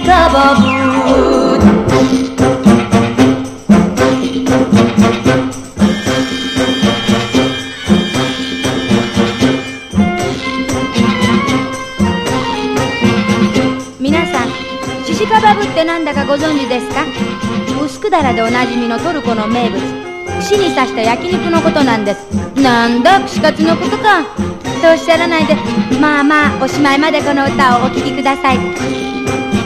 カバブ。 皆さん、シシカバブってなんだかご存知ですか？ウスクダラでおなじみのトルコの名物、串に刺した焼肉のことなんです。なんだ、串カツのことかとおっしゃらないで、まあまあおしまいまでこの歌をお聴きください。